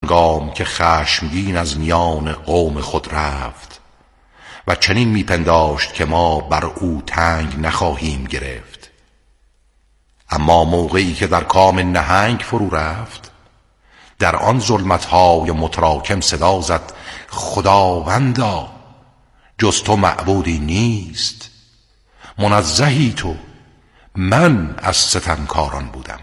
هنگام که خشمگین از میان قوم خود رفت و چنین میپنداشت که ما بر او تنگ نخواهیم گرفت. اما موقعی که در کام نهنگ فرو رفت، در آن ظلمت‌های متراکم صدا زد: خداوندا، جز تو معبودی نیست، منزهی تو، من از ستمکاران بودم.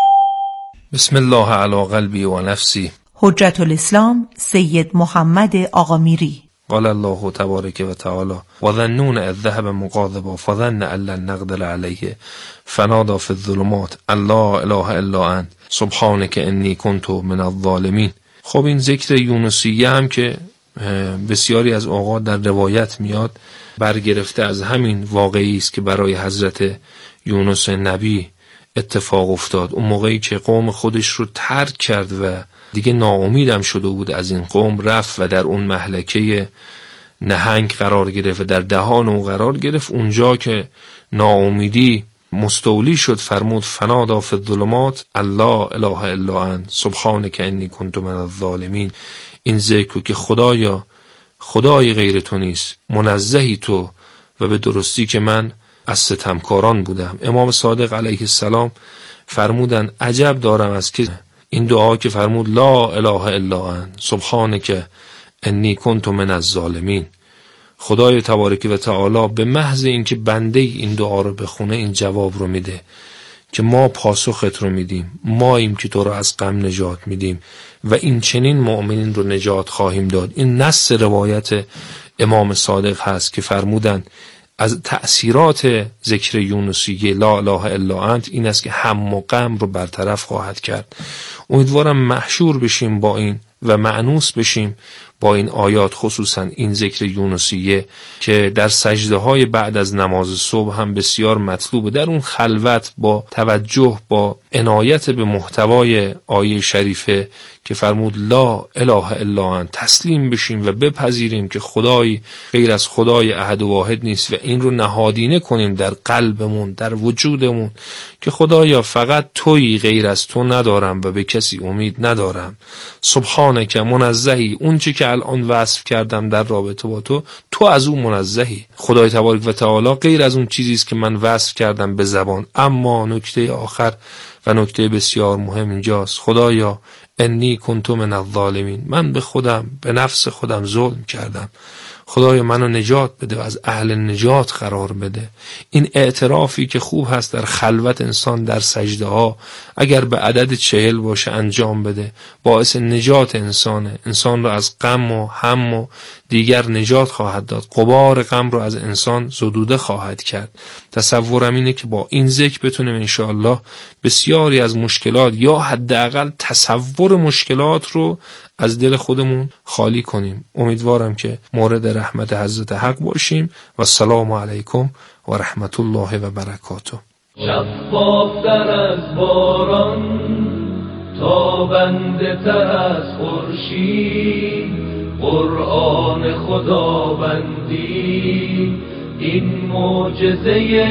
بسم الله علی قلبی و نفسی. حجت الاسلام سید محمد آقامیری. قال الله تبارک و تعالی: و ظنون اذ ذهب مغاضبا فظن ان لن نقدر علیه فنادى فی الظلمات ان لا اله الا انت سبحانک انی کنت من الظالمین. خب این ذکر یونسیه هم که بسیاری از اوقات در روایت میاد، برگرفته از همین واقعی است که برای حضرت یونس نبی اتفاق افتاد. اون موقعی که قوم خودش رو ترک کرد و دیگه ناامیدم شده بود از این قوم، رفت و در اون مهلکه نهنگ قرار گرفت و در دهان او قرار گرفت. اونجا که ناامیدی مستولی شد فرمود: فنادى فی الظلمات ان لا اله الا انت سبحانک انی کنت من الظالمین. این ذکر که خدایا، خدای غیر تو نیست، منزهی تو و به درستی که من از ستمکاران بودم. امام صادق علیه السلام فرمودن عجب دارم از که این دعا که فرمود لا اله الا انت سبحانک انی کنت من الظالمین، خدای تبارک و تعالی به محض اینکه بنده این دعا رو بخونه این جواب رو میده که ما پاسخت رو میدیم، ماییم که تو رو از غم نجات میدیم و این چنین مؤمنین رو نجات خواهیم داد. این نص روایت امام صادق هست که فرمودن از تأثیرات ذکر یونسیه لا اله الا انت این است که هم و غم رو برطرف خواهد کرد. امیدوارم محشور بشیم با این و مأنوس بشیم با این آیات، خصوصا این ذکر یونسیه که در سجده های بعد از نماز صبح هم بسیار مطلوبه. در اون خلوت با توجه، با عنایت به محتوای آیه شریفه که فرمود لا اله الا انت، تسلیم بشیم و بپذیریم که خدایی غیر از خدای احد و واحد نیست و این رو نهادینه کنیم در قلبمون، در وجودمون که خدایا فقط تویی، غیر از تو ندارم و به کسی امید ندارم. سبحانک، منزهی، اون چی که الان وصف کردم در رابطه با تو، تو از اون منزهی. خدای تبارک و تعالی غیر از اون چیزی است که من وصف کردم به زبان. اما نکته آخر و نکته بسیار مهم اینجاست: خدایا انی کنت من الظالمین، من به خودم، به نفس خودم ظلم کردم، خدایا منو نجات بده و از اهل نجات قرار بده. این اعترافی که خوب هست در خلوت انسان در سجده ها اگر به عدد 40 باشه انجام بده، باعث نجات انسان رو از غم و هم و دیگر نجات خواهد داد، غبار غم رو از انسان زدوده خواهد کرد. تصورم اینه که با این ذکر بتونیم انشاءالله بسیاری از مشکلات یا حداقل تصور مشکلات رو از دل خودمون خالی کنیم. امیدوارم که مورد رحمت حضرت حق باشیم و السلام علیکم و رحمت الله و برکاته. شفافتر از باران، تابنده تر از خورشید، قرآن خداوندی این معجزه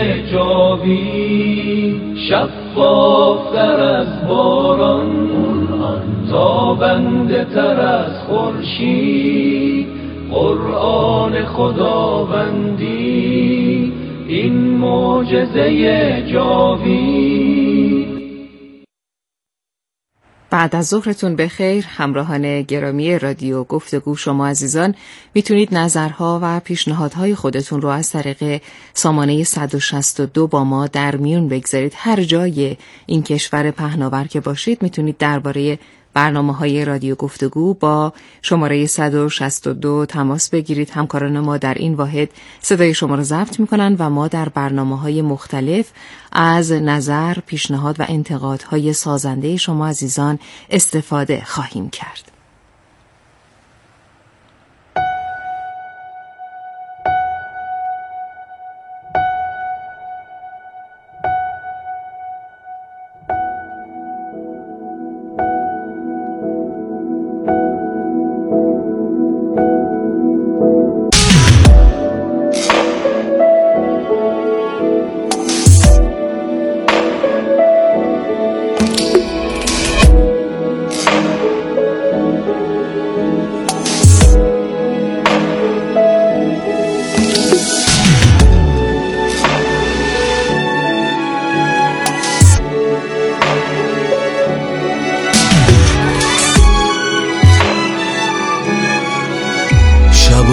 جاوید. شفافتر از باران، تابنده تر از خورشید، قرآن خداوندی این معجزه جاوید. بعد از ظهرتون بخیر. همراهان گرامی رادیو گفتگو، شما عزیزان میتونید نظرها و پیشنهادهای خودتون رو از طریق سامانه 162 با ما در میون بگذارید. هر جای این کشور پهناور که باشید میتونید درباره برنامه‌های رادیو گفتگو با شماره 162 تماس بگیرید. همکاران ما در این واحد صدای شما را ضبط می‌کنند و ما در برنامه‌های مختلف از نظر، پیشنهاد و انتقادهای سازنده شما عزیزان استفاده خواهیم کرد.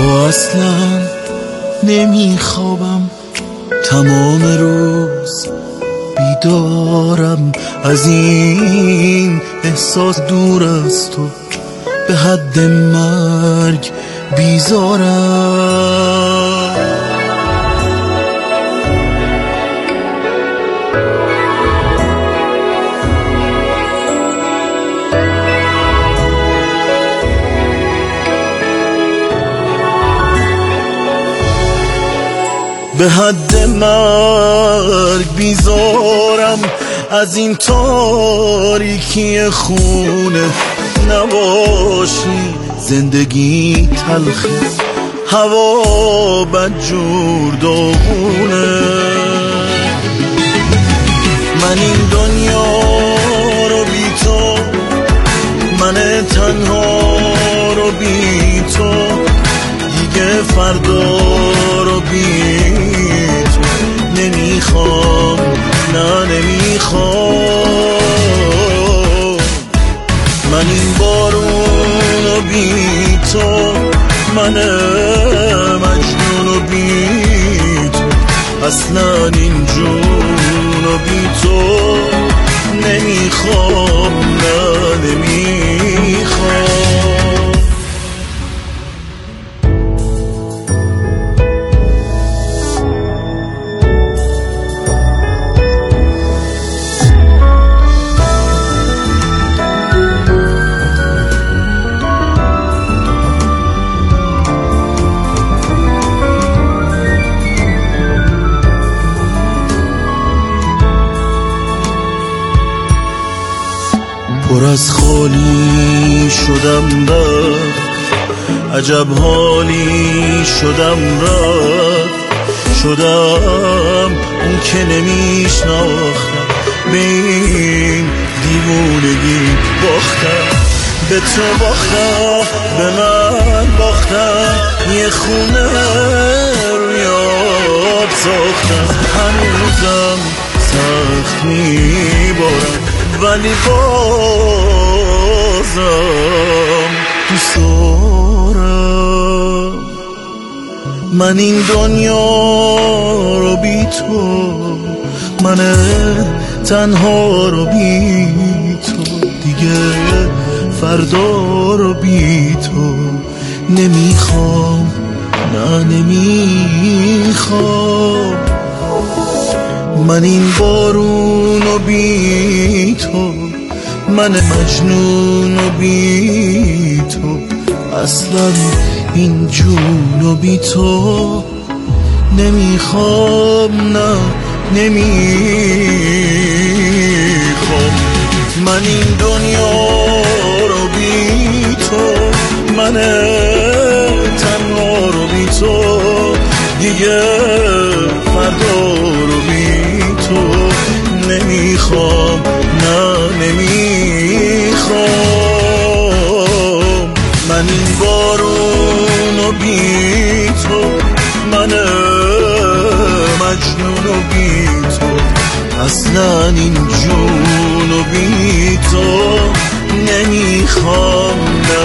اصلا نمیخوابم، تمام روز بیدارم، از این احساس دور از تو به حد مرگ بیزارم. به حد مرگ بیزارم، از این تاریکی خونه نباشی زندگی تلخه، هوا بدجور داغونه. من این دنیا رو بی تو، من تنها رو بی تو، دیگه فردا رو بی تو نمیخوام، نه نمیخوام. من این بارون رو بی تو، من مجنون رو بی تو، اصلا این جون رو بی تو نمیخوام، نه نمیخوام. پر از خالی شدم رفت، عجب حالی شدم رفت، شدم اون که نمیشناختم، به این دیوونگی باختم، به تو باختم، به من باختم، یه خونه رویات ساختم، هنوزم سخت میبارم ولی بازم دوست دارم. من این دنیا رو بی تو، من تنها رو بی تو، دیگه فردا رو بی تو نمیخوام، نه نمیخوام. من این بارون رو بی تو، من مجنون رو بی تو، اصلا این جون رو بی تو نمیخوام، نه نمیخوام. من این دنیا رو بی تو، من تنها رو بی تو، دیگه فردا رو بی تو نمیخوام، نه نمیخوام. من این بارون رو بی تو، من مجنون رو بی تو، اصلا این جون رو بی تو نمیخوام، نه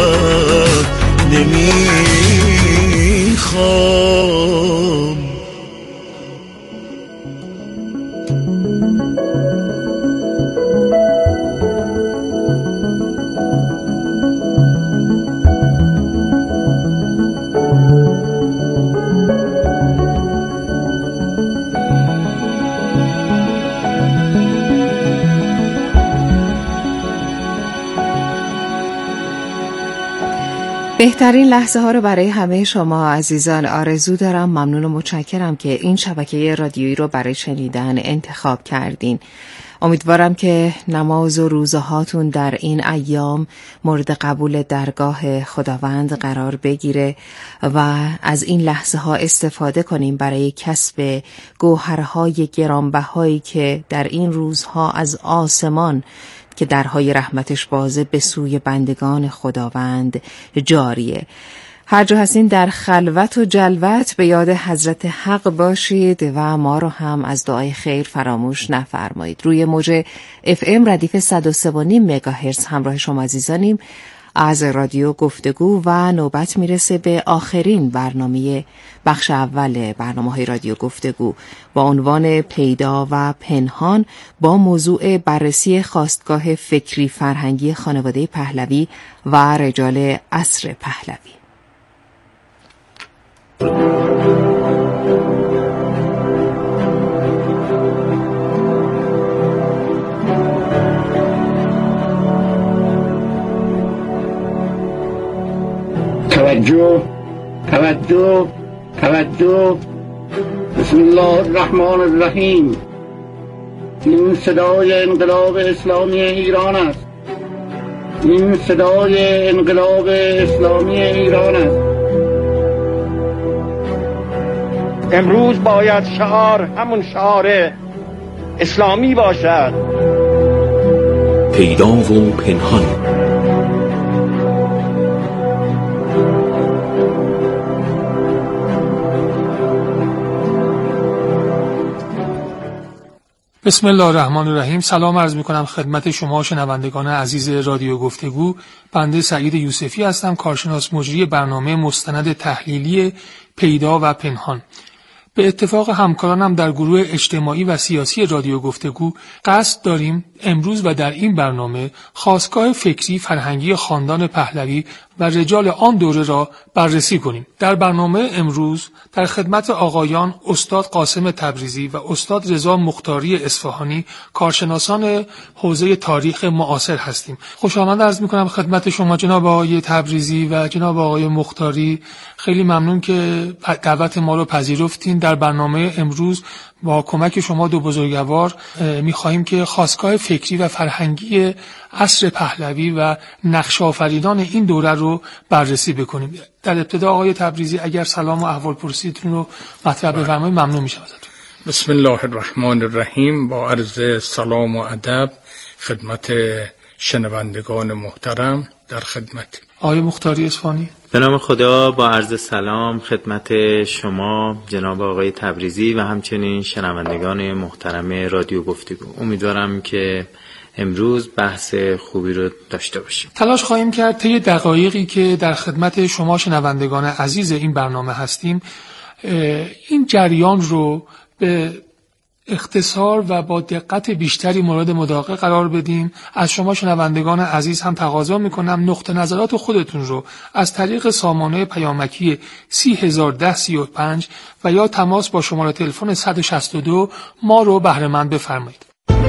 نمیخوام. بهترین لحظه ها رو برای همه شما عزیزان آرزو دارم. ممنون و متشکرم که این شبکه رادیویی رو برای شنیدن انتخاب کردین. امیدوارم که نماز و روزه هاتون در این ایام مورد قبول درگاه خداوند قرار بگیره و از این لحظه ها استفاده کنیم برای کسب گوهرهای گرانبهایی که در این روزها از آسمان که درهای رحمتش بازه به سوی بندگان خداوند جاریه. هر جا هستین در خلوت و جلوت به یاد حضرت حق باشید و ما رو هم از دعای خیر فراموش نفرمایید. روی موج FM ردیف 103.5 مگاهرتز همراه شما عزیزانیم. از رادیو گفتگو و نوبت میرسه به آخرین برنامه بخش اول برنامه‌های رادیو گفتگو با عنوان پیدا و پنهان با موضوع بررسی خاستگاه فکری فرهنگی خانواده پهلوی و رجال عصر پهلوی. توجه توجه توجه. بسم الله الرحمن الرحیم. این صدای انقلاب اسلامی ایران است. این صدای انقلاب اسلامی ایران است. امروز باید شعار همون شعار اسلامی باشد. پیدا و پنهان. بسم الله الرحمن الرحیم. سلام عرض میکنم خدمت شما شنوندگان عزیز رادیو گفتگو. بنده سعید یوسفی هستم، کارشناس مجری برنامه مستند تحلیلی پیدا و پنهان. به اتفاق همکارانم در گروه اجتماعی و سیاسی رادیو گفتگو قصد داریم امروز و در این برنامه خاستگاه فکری فرهنگی خاندان پهلوی و رجال آن دوره را بررسی کنیم. در برنامه امروز در خدمت آقایان استاد قاسم تبریزی و استاد رضا مختاری اصفهانی، کارشناسان حوزه تاریخ معاصر هستیم. خوش آمد عرض می‌کنم خدمت شما جناب آقای تبریزی و جناب آقای مختاری. خیلی ممنون که دعوت ما رو پذیرفتین. در برنامه امروز با کمک شما دو بزرگوار می‌خواهیم که خاستگاه فکری و فرهنگی عصر پهلوی و نقش آفریدان این دوره رو بررسی بکنیم. در ابتدا آقای تبریزی اگر سلام و احوالپرسیتون رو مطرح بفرمایید ممنون میشم ازتون. بسم الله الرحمن الرحیم. با عرض سلام و ادب خدمت شنوندگان محترم در خدمت. آقای مختاری اصفهانی. به نام خدا با عرض سلام خدمت شما جناب آقای تبریزی و همچنین شنوندگان محترم رادیو گفتگو. امیدوارم که امروز بحث خوبی رو داشته باشیم. تلاش خواهیم کرد طی دقایقی که در خدمت شما شنوندگان عزیز این برنامه هستیم این جریان رو به اختصار و با دقت بیشتری مورد مداقه قرار بدیم. از شما شنوندگان عزیز هم تقاضا میکنم نقطه نظرات خودتون رو از طریق سامانه پیامکی 301035 و یا تماس با شماره تلفن 162 ما رو بهره مند بفرمایید.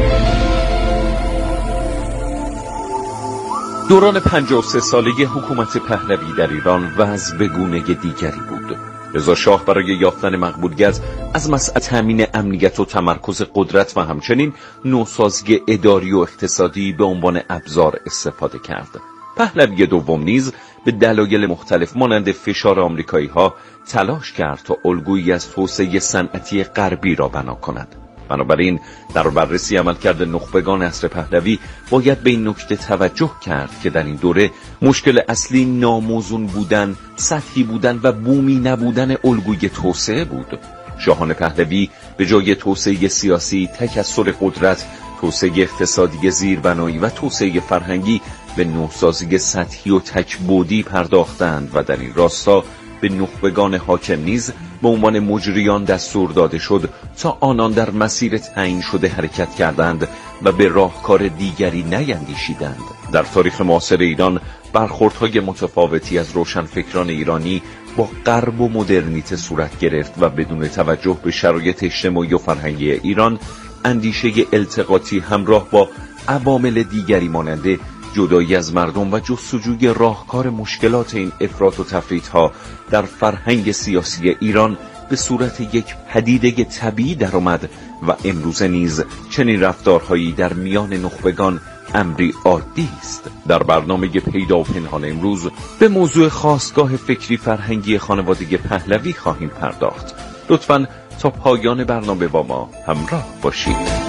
دوران 53 سالگی حکومت پهلوی در ایران وضع به گونه دیگری بود. رضا شاه برای یافتن مقبولیت از مسئله تامین امنیت و تمرکز قدرت و همچنین نوسازی اداری و اقتصادی به عنوان ابزار استفاده کرد. پهلوی دوم نیز به دلایل مختلف مانند فشار آمریکایی‌ها تلاش کرد تا الگویی از توسعه صنعتی غربی را بنا کند. بنابراین در بررسی عملکرد نخبگان عصر پهلوی باید به این نکته توجه کرد که در این دوره مشکل اصلی ناموزون بودن، سطحی بودن و بومی نبودن الگوی توسعه بود. شاهان پهلوی به جای توسعه سیاسی، تکثر قدرت، توسعه اقتصادی زیربنایی و توسعه فرهنگی به نوسازی سطحی و تک‌بعدی پرداختند و در این راستا به نخبگان حاکم نیز به عنوان مجریان دستور داده شد تا آنان در مسیر تعیین شده حرکت کردند و به راهکار دیگری نیندیشیدند. در تاریخ معاصر ایران برخوردهای متفاوتی از روشنفکران ایرانی با غرب و مدرنیته صورت گرفت و بدون توجه به شرایط اجتماعی و فرهنگی ایران اندیشه التقاطی همراه با عوامل دیگری مانند جدایی از مردم و جستجوی راهکار مشکلات این افراط و تفریط‌ها در فرهنگ سیاسی ایران به صورت یک پدیده طبیعی درآمد و امروزه نیز چنین رفتارهایی در میان نخبگان امری عادی است. در برنامه پیدا و پنهان امروز به موضوع خاستگاه فکری فرهنگی خانواده پهلوی خواهیم پرداخت. لطفاً تا پایان برنامه با ما همراه باشید.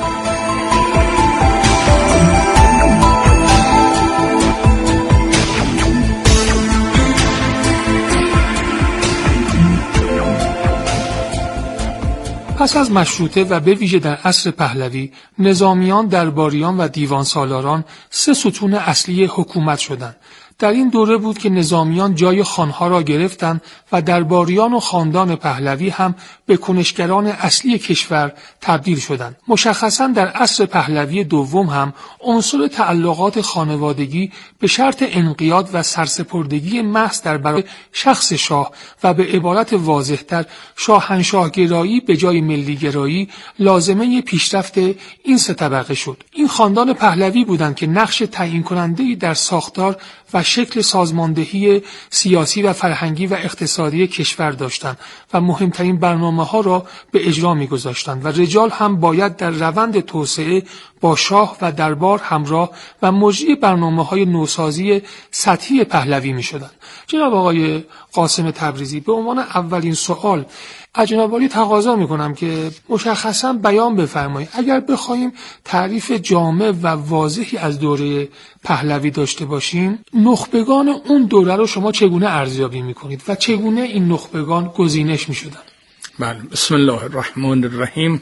پس از مشروطه و به ویژه در عصر پهلوی، نظامیان، درباریان و دیوان سالاران سه ستون اصلی حکومت شدند. در این دوره بود که نظامیان جای خانها را گرفتند و درباریان و خاندان پهلوی هم به کنشگران اصلی کشور تبدیل شدند. مشخصاً در عصر پهلوی دوم هم عنصر تعلقات خانوادگی به شرط انقیاد و سرسپردگی محض در برابر شخص شاه و به عبارت واضح‌تر شاهنشاهگرایی به جای ملیگرایی لازمه پیشرفت این سه طبقه شد. این خاندان پهلوی بودند که نقش تعیین کننده‌ای در ساختار و شکل سازماندهی سیاسی و فرهنگی و اقتصادی کشور داشتند و مهمترین برنامه‌ها را به اجرا می‌گذاشتند و رجال هم باید در روند توسعه با شاه و دربار همراه و مجری برنامه‌های نوسازی سطحی پهلوی می‌شدند. جناب آقای قاسم تبریزی، به عنوان اولین سوال از جناب عالی تقاضا می‌کنم که مشخصاً بیان بفرمایید اگر بخوایم تعریف جامع و واضحی از دوره پهلوی داشته باشیم، نخبگان اون دوره رو شما چگونه ارزیابی می‌کنید و چگونه این نخبگان گزینش می‌شدند؟ بله، بسم الله الرحمن الرحیم.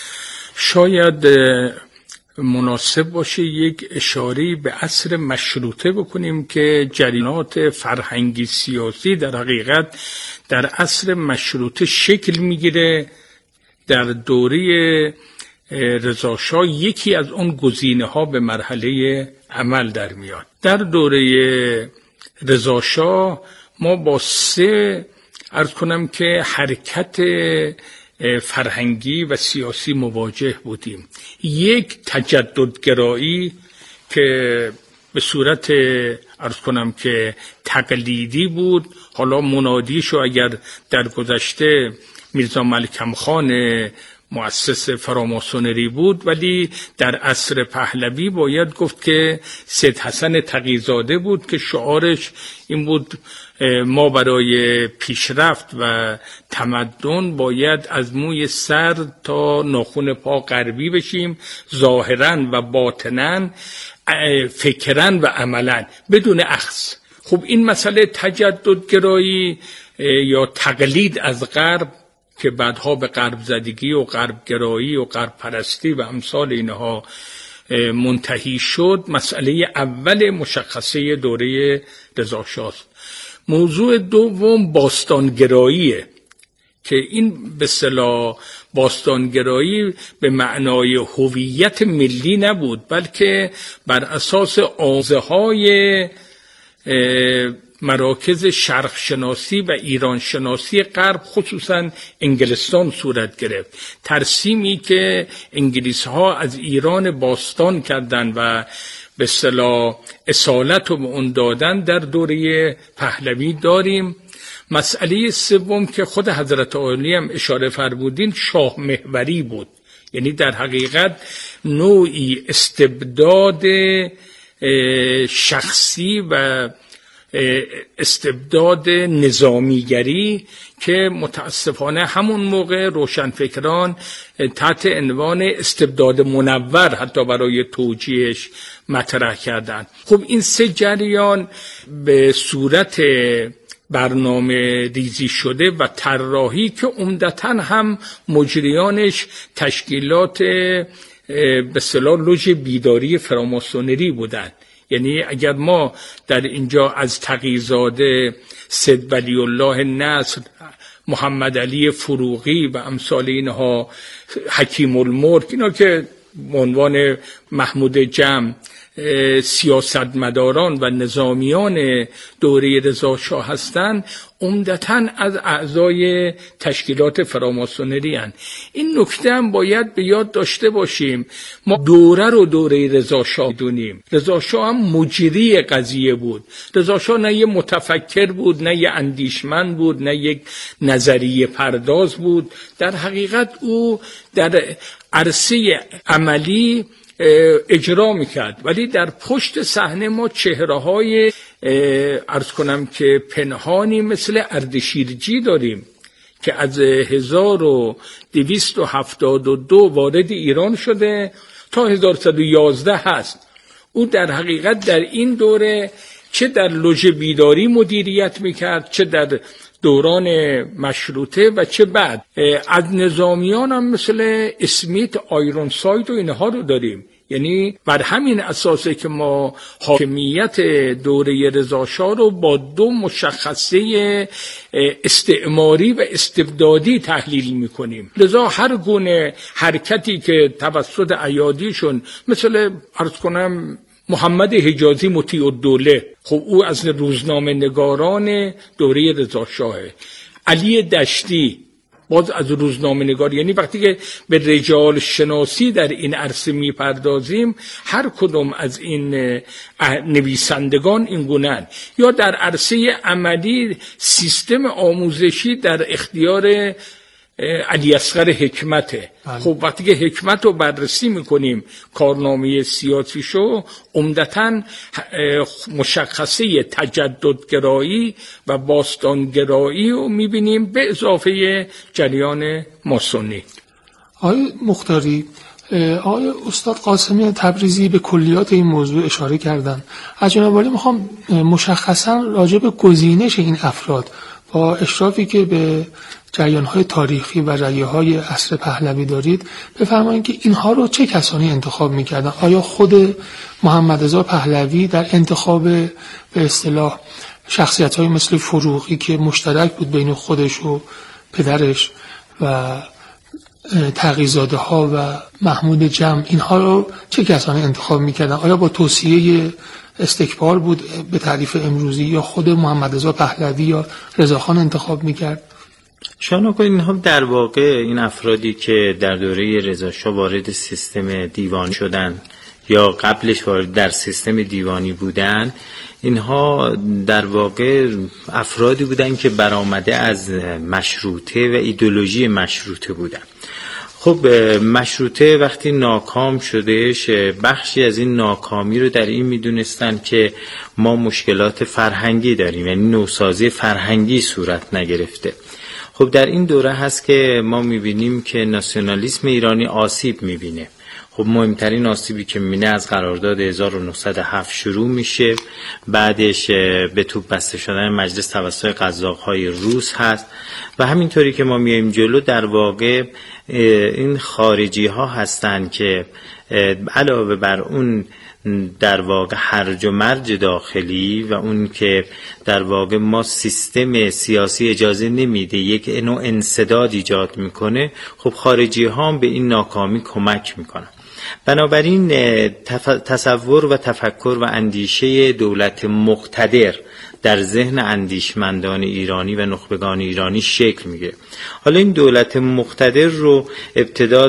شاید مناسب باشه یک اشاره به عصر مشروطه بکنیم که جریانات فرهنگی سیاسی در حقیقت در عصر مشروطه شکل میگیره. در دوره رضا شاه یکی از اون گزینه‌ها به مرحله عمل در میاد. در دوره رضا شاه ما با سه عرض کنم که حرکت فرهنگی و سیاسی مواجه بودیم. یک تجددگرایی که به صورت عرض کنم که تقلیدی بود، حالا منادیشو اگر در گذشته میرزا ملکم خان مؤسس فراماسونری بود، ولی در عصر پهلوی باید گفت که سید حسن تقی‌زاده بود که شعارش این بود ما برای پیشرفت و تمدن باید از موی سر تا ناخن پا غربی بشیم، ظاهراً و باطناً، فکراً و عملاً، بدون اخذ. خب این مسئله تجددگرایی یا تقلید از غرب که بعدها به غرب زدگی و غرب گرایی و غرب پرستی و امثال اینها منتهی شد، مسئله اول مشخصه دوره رضا شاه. موضوع دوم باستانگراییه که این به اصطلاح باستانگرایی به معنای هویت ملی نبود، بلکه بر اساس آزه‌های مراکز شرق شناسی و ایران شناسی غرب، خصوصا انگلستان صورت گرفت. ترسیمی که انگلیس ها از ایران باستان کردند و به اصطلاح اصالت رو به اون دادن در دوره پهلوی داریم. مسئله سوم که خود حضرت عالی هم اشاره فرمودین شاه محوری بود، یعنی در حقیقت نوعی استبداد شخصی و استبداد نظامیگری که متاسفانه همون موقع روشنفکران تحت عنوان استبداد منور حتی برای توجیهش مطرح کردند. خب این سه جریان به صورت برنامه ریزی شده و طراحی که عمدتاً هم مجریانش تشکیلات به اصطلاح لوژ بیداری فراماسونری بودند. یعنی اگر ما در اینجا از تقی‌زاده، سید ولی الله نصر، محمد علی فروغی و امثال اینها، حکیم الملک، اینا که عنوان محمود جمع سیاستمداران و نظامیان دوره رضا شاه هستند، عمدتاً از اعضای تشکیلات فراماسونری هستند. این نکته هم باید به یاد داشته باشیم. ما دوره رضا شاه دونیم. رضا شاه هم مجری قضیه بود. رضا شاه نه یه متفکر بود، نه یه اندیشمند بود، نه یک نظریه پرداز بود. در حقیقت او در عرصه عملی اجرا میکرد، ولی در پشت صحنه ما چهره‌های عرض کنم که پنهانی مثل اردشیرجی داریم که از 1272 وارد ایران شده تا 1111 هست. او در حقیقت در این دوره چه در لوژ بیداری مدیریت میکرد، چه در دوران مشروطه و چه بعد. از نظامیان هم مثل اسمیت، آیرونساید و اینها رو داریم. یعنی بر همین اساسه که ما حاکمیت دوره رضا شاه رو با دو مشخصه استعماری و استبدادی تحلیل میکنیم. لذا هر گونه حرکتی که توسط ایادیشون مثل عرض کنم محمد حجازی مطیع الدوله، خب او از روزنامه نگاران دوره رضا شاهه، علی دشتی باز از روزنامه نگار، یعنی وقتی که به رجال شناسی در این عرصه میپردازیم هر کدوم از این نویسندگان این گونه‌اند. یا در عرصه عملی سیستم آموزشی در اختیار علی اصغر حکمته. خب وقتی که حکمت رو بررسی میکنیم کارنامه سیاسیشو، عمدتاً مشخصه تجددگرایی و باستانگرایی رو میبینیم به اضافه جریان ماسونی. آقای مختاری، آقای استاد قاسمی تبریزی به کلیات این موضوع اشاره کردن. از جناب عالی میخوام مشخصاً راجع به گزینش این افراد با اشرافی که به جریان‌های تاریخی و رأی‌های عصر پهلوی دارید بفرمایید که اینها رو چه کسانی انتخاب می‌کردن؟ آیا خود محمد رضا پهلوی در انتخاب به اصطلاح شخصیت‌های مثل فروغی که مشترک بود بین خودش و پدرش و تقی‌زاده‌ها و محمود جمع، اینها رو چه کسانی انتخاب می‌کردن؟ آیا با توصیه استکبار بود به تعریف امروزی یا خود محمد رضا پهلوی یا رضاخان انتخاب می‌کرد؟ شما کنید اینها در واقع این افرادی که در دوره رضا شاه وارد سیستم دیوانی شدن یا قبلش وارد در سیستم دیوانی بودن، اینها در واقع افرادی بودن که برآمده از مشروطه و ایدئولوژی مشروطه بودن. خب مشروطه وقتی ناکام شدهش، بخشی از این ناکامی رو در این میدونستن که ما مشکلات فرهنگی داریم، یعنی نوسازی فرهنگی صورت نگرفته. خب در این دوره هست که ما میبینیم که ناسیونالیسم ایرانی آسیب میبینه. خب مهمترین آسیبی که میبینه از قرارداد 1907 شروع میشه، بعدش به توپ بسته شدن مجلس توسط قزاق‌های روس هست و همینطوری که ما میایم جلو در واقع این خارجی ها هستن که علاوه بر اون در واقع هرج و مرج داخلی و اون که در واقع ما سیستم سیاسی اجازه نمیده یک نوع انسداد ایجاد میکنه، خب خارجی ها هم به این ناکامی کمک میکنن. بنابراین تصور و تفکر و اندیشه دولت مقتدر در ذهن اندیشمندان ایرانی و نخبگان ایرانی شکل میگیره. حالا این دولت مقتدر رو ابتدا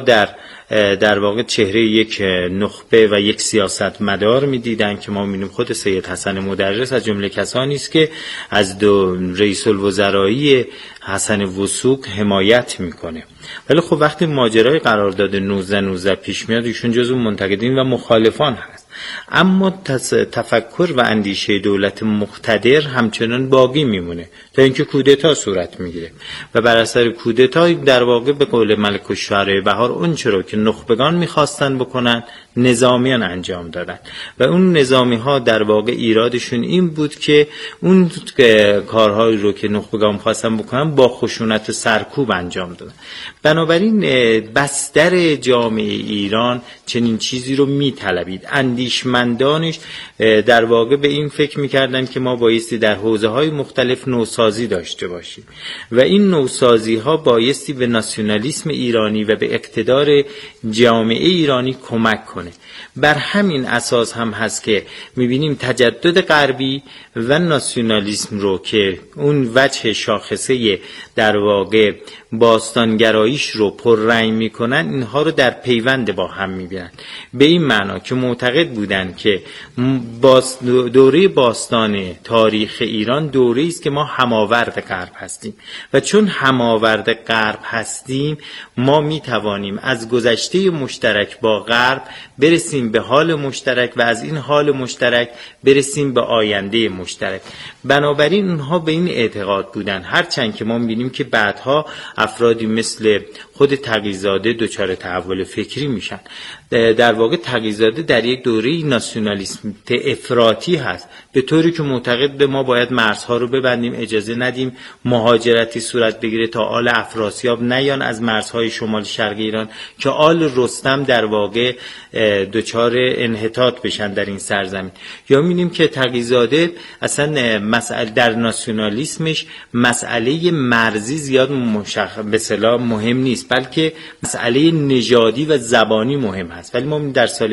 در واقع چهره یک نخبه و یک سیاستمدار میدیدن که ما می‌بینیم خود سید حسن مدرس از جمله کسانی است که از رئیس الوزرایی حسن وثوق حمایت میکنه. ولی خب وقتی ماجرای قرارداد 1919 پیش میاد ایشون جزو منتقدین و مخالفان هست. اما تفکر و اندیشه دولت مقتدر همچنان باقی میمونه تا اینکه کودتا صورت میگیره و بر اثر کودتا در واقع به قول ملک الشعراء بهار اون چرا که نخبگان میخواستن بکنن نظامیان انجام دادن و اون نظامی ها در واقع ایرادشون این بود که اون کارهایی رو که نخبگان خواستن بکنن با خشونت و سرکوب انجام دادن. بنابراین بستر جامعه ایران چنین چیزی رو میطلبید. اندیشمندانش در واقع به این فکر میکردن که ما بایستی در حوزه‌های مختلف نوسازی داشته باشیم و این نوسازی ها بایستی به ناسیونالیسم ایرانی و به اقتدار جامعه ایرانی کمک کنه. بر همین اساس هم هست که میبینیم تجدد غربی و ناسیونالیسم رو که اون وجه شاخصه در واقع باستانگراییش رو پررنگ میکنن، اینها رو در پیوند با هم میبینن. به این معنا که معتقد بودن که دوره باستان تاریخ ایران دوره است که ما هماورد غرب هستیم و چون هماورد غرب هستیم ما میتوانیم از گذشته مشترک با غرب برسیم به حال مشترک و از این حال مشترک برسیم به آینده مشترک. بنابراین اونها به این اعتقاد بودن، هرچند که ما می‌بینیم که بعدها افرادی مثل خود تقی‌زاده دچار تحول فکری میشن. در واقع تقی‌زاده در یک دوره ناسیونالیسم افراطی هست، به طوری که معتقد به ما باید مرزها رو ببندیم، اجازه ندیم مهاجرتی صورت بگیره تا آل افراسیاب نیان از مرزهای شمال شرق ایران، که آل رستم در واقع دچار انحطاط بشن در این سرزمین. یا می‌بینیم که تقی‌زاده اصلا مسئله در ناسیونالیسمش مسئله مرزی زیاد به اصطلاح مهم نیست، بلکه مسئله نژادی و زبانی مهم هست. ولی ما در سال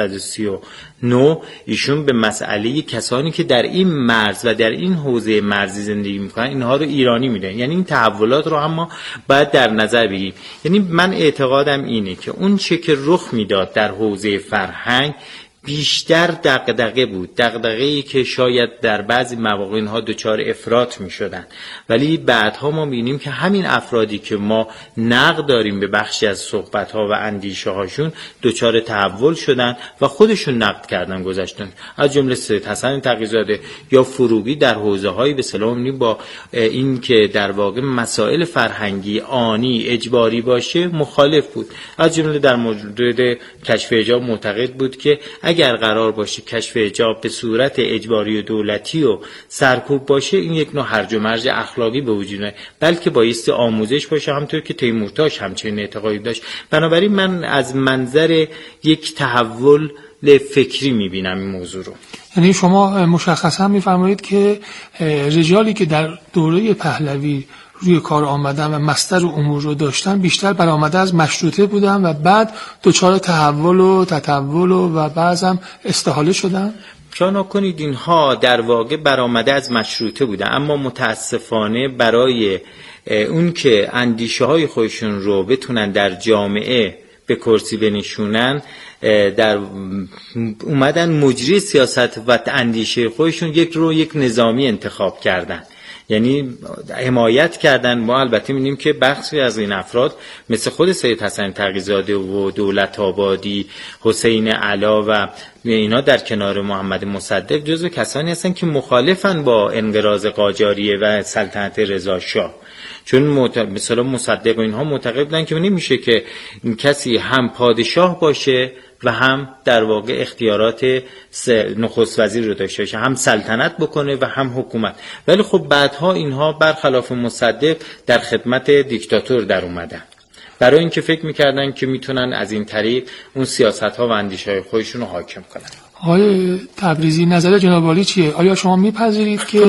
1139 ایشون به مسئله کسانی که در این مرز و در این حوزه مرزی زندگی میکنن اینها رو ایرانی میدن. یعنی این تحولات رو هم ما باید در نظر بگیریم. یعنی من اعتقادم اینه که اون چه که رخ میداد در حوزه فرهنگ بیشتر دغدغه بود، دغدغه‌ای که شاید در بعضی مواقع اینها دچار افراط می‌شدن، ولی بعدها ما می‌بینیم که همین افرادی که ما نقد داریم به بخشی از صحبت‌ها و اندیشه‌هاشون دچار تحول شدن و خودشون نقد کردن گذشتن. از جمله سید حسن تقی‌زاده یا فروغی در حوزه‌های به اصطلاح با این که در واقع مسائل فرهنگی آنی اجباری باشه مخالف بود. از جمله در مورد کشف حجاب معتقد بود که اگر قرار باشه کشف حجاب به صورت اجباری و دولتی و سرکوب باشه این یک نوع هرج و مرج اخلاقی به وجود میاد، بلکه بایستی آموزش باشه، همونطور که تیمورتاش همچنین اعتقادی داشت. بنابراین من از منظر یک تحول فکری میبینم این موضوع رو. یعنی شما مشخصا میفرمایید که رجالی که در دوره پهلوی روی کار آمدن و مصدر امور رو داشتن بیشتر برآمده از مشروطه بودن و بعد دچار تحول و تطول و بعضم استحاله شدن. چون کنید اینها در واقع برآمده از مشروطه بودن، اما متاسفانه برای اون که اندیشه های خودشون رو بتونن در جامعه به کرسی بنشونن در اومدن مجری سیاست و اندیشه خودشون یک نظامی انتخاب کردن، یعنی حمایت کردن. ما البته می‌بینیم که بخشی از این افراد مثل خود سید حسن تقی‌زاده و دولت آبادی، حسین علا و اینا در کنار محمد مصدق جزو کسانی هستن که مخالفن با انقراض قاجاریه و سلطنت رضا شاه. چون مثلا مصدق و اینها معتقد بودن که نمیشه که کسی هم پادشاه باشه و هم در واقع اختیارات نخست وزیر رو داشته باشه، هم سلطنت بکنه و هم حکومت. ولی خب بعدها اینها برخلاف مصدق در خدمت دیکتاتور در اومدن، برای اینکه فکر میکردن که میتونن از این طریق اون سیاست‌ها و اندیشه‌های خودشون رو حاکم کنن. آقای تبریزی نظر جناب عالی چیه؟ آیا شما میپذیرید که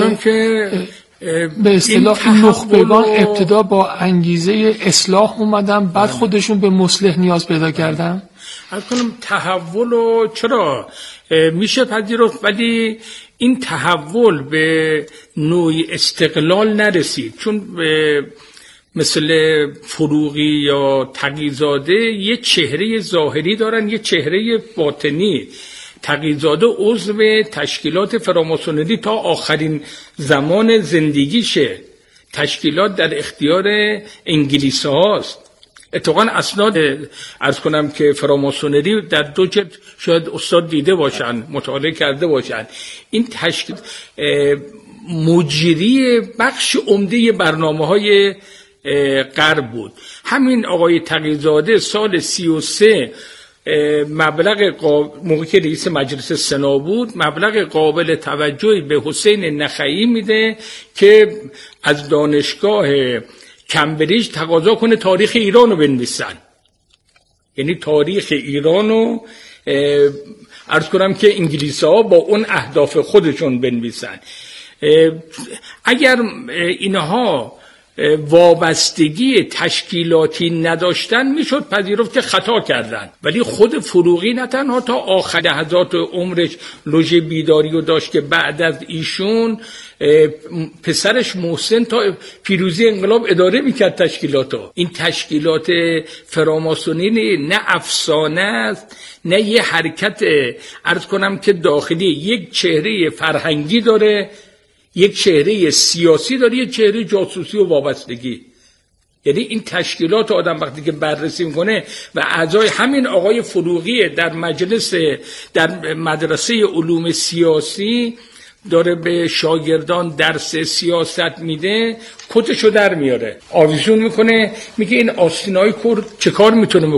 به اصطلاح این نخبگان ابتدا با انگیزه اصلاح اومدن بعد خودشون به مصلح نیاز پیدا کردن؟ کنم تحول رو چرا میشه پذیرفت، ولی این تحول به نوعی استقلال نرسید. چون مثل فروغی یا تقی‌زاده یه چهره ظاهری دارن، یه چهره باطنی. تقی‌زاده عضو تشکیلات فراماسونری تا آخرین زمان زندگیشه. تشکیلات در اختیار انگلیس هاست. اتفاقا اسناد عرض کنم که فراماسونری در 2 جلد شاید استاد دیده باشن، مطالعه کرده باشن. این تشکیل مجری بخش عمده برنامه‌های غرب بود. همین آقای تقی‌زاده سال 33 موقعی که رئیس مجلس سنا بود مبلغ قابل توجهی به حسین نخعی میده که از دانشگاه کمبریج تقاضا کنه تاریخ ایران رو بنویسن. یعنی تاریخ ایران رو عرض کنم که انگلیسی ها با اون اهداف خودشون بنویسن. اگر اینها وابستگی تشکیلاتی نداشتن میشد پذیرفت که خطا کردن. ولی خود فروغی نه تنها تا آخر لحظات عمرش لوژه بیداری رو داشت که بعد از ایشون پسرش محسن تا پیروزی انقلاب اداره میکرد تشکیلاتو. این تشکیلات فراماسونی نه افسانه است نه یه حرکت عرض کنم که داخلی، یک چهره فرهنگی داره، یک چهره سیاسی داره، یک چهره جاسوسی و وابستگی. یعنی این تشکیلات آدم وقتی که بررسی میکنه و اعضای همین آقای فروغی در مدرسه علوم سیاسی داره به شاگردان درس سیاست میده، کتشو در میاره، آویزون میکنه، میگه این آستینای کرد چه کار میتونه